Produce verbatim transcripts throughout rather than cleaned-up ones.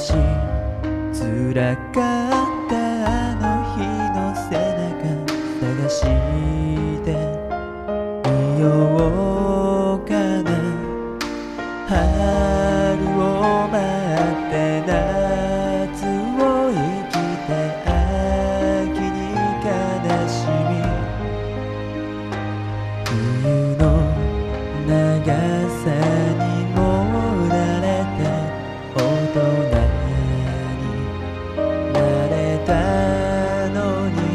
し辛かったあの日の背中探してみようかな。春を待って夏を生きて秋に悲しみ冬の長さにも慣れて大人になれたのに、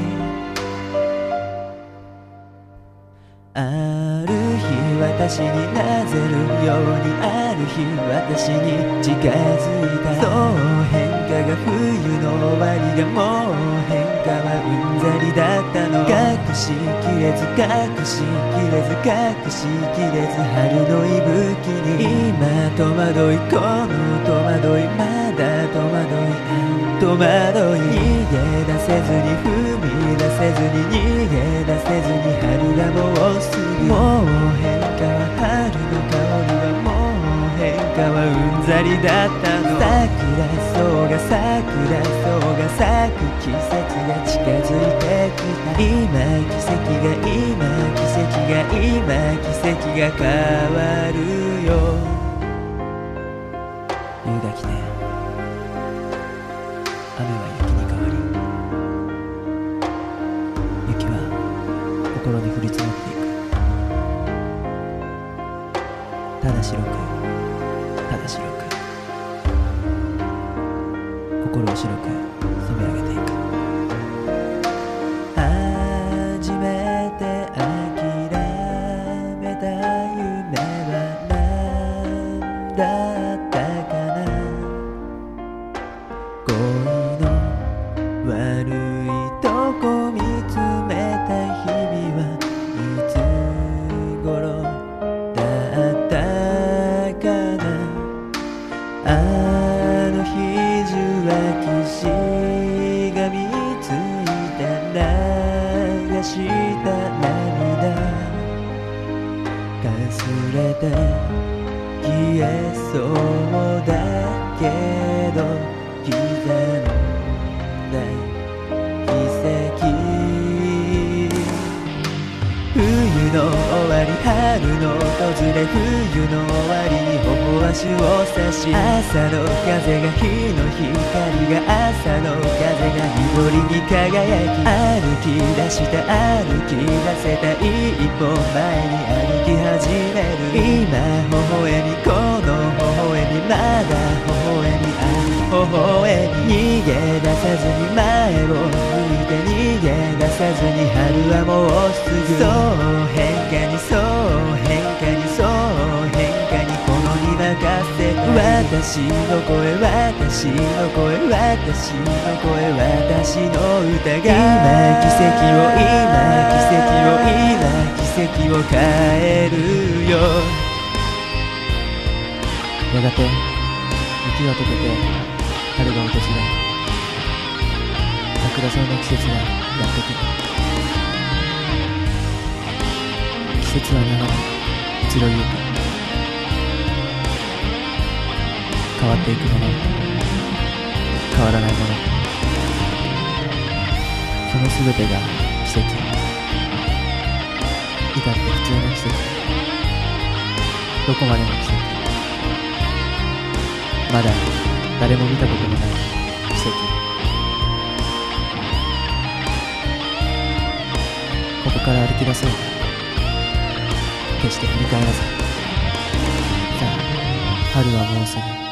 ある日私になぜるようにある日私に近づいた。そう変化が冬の終わりがもう変化はうんざりだったの。隠しきれず隠しきれず隠しきれず春の息吹に今戸惑いこの戸惑いまだ戸惑い戸惑い逃げ出せずに踏み出せずに逃げ出せずに春がもうすぐもう変化は春の香りはもう変化はうんざりだったの。桜草が桜草が咲く季節が近づいてきた。今奇跡が今奇跡が今奇跡が変わるよ。冬が来て雨は雪に変わり雪は心に降り積もっていく。ただ白くただ白く心を白く染め上げていく。初めて諦めた夢は何だったかな。恋の悪いとこ見つめた日々はいつ頃だったかな。あの日受話器が見ついた流した涙かすれて消えそうだけど刻んだ奇跡。冬の終わり春の訪れ冬の終わりに頬足を差し朝の風が日の光が朝の風が緑に輝き歩き出した歩き出せた一歩前に歩き始める。今微笑みこの微笑みまだ微笑みある微笑み逃げ出さずに前を向いて逃げ出さずに春はもうすぐ。そう変化にそう変化にそう変化にこのに任せた。私の声私の声私の声私の歌が今奇跡を今奇跡を今奇跡を変えるよ。やがて雪が溶けて春が訪れ桜草の季節がやってくる。季節は流れ移ろいゆく。変わっていくもの変わらないものそのすべてが奇跡。至って普通の奇跡。どこまでも奇跡。まだ誰も見たことのない奇跡。ここから歩き出そう。決して振り返らず。さあ春はもうすぐ。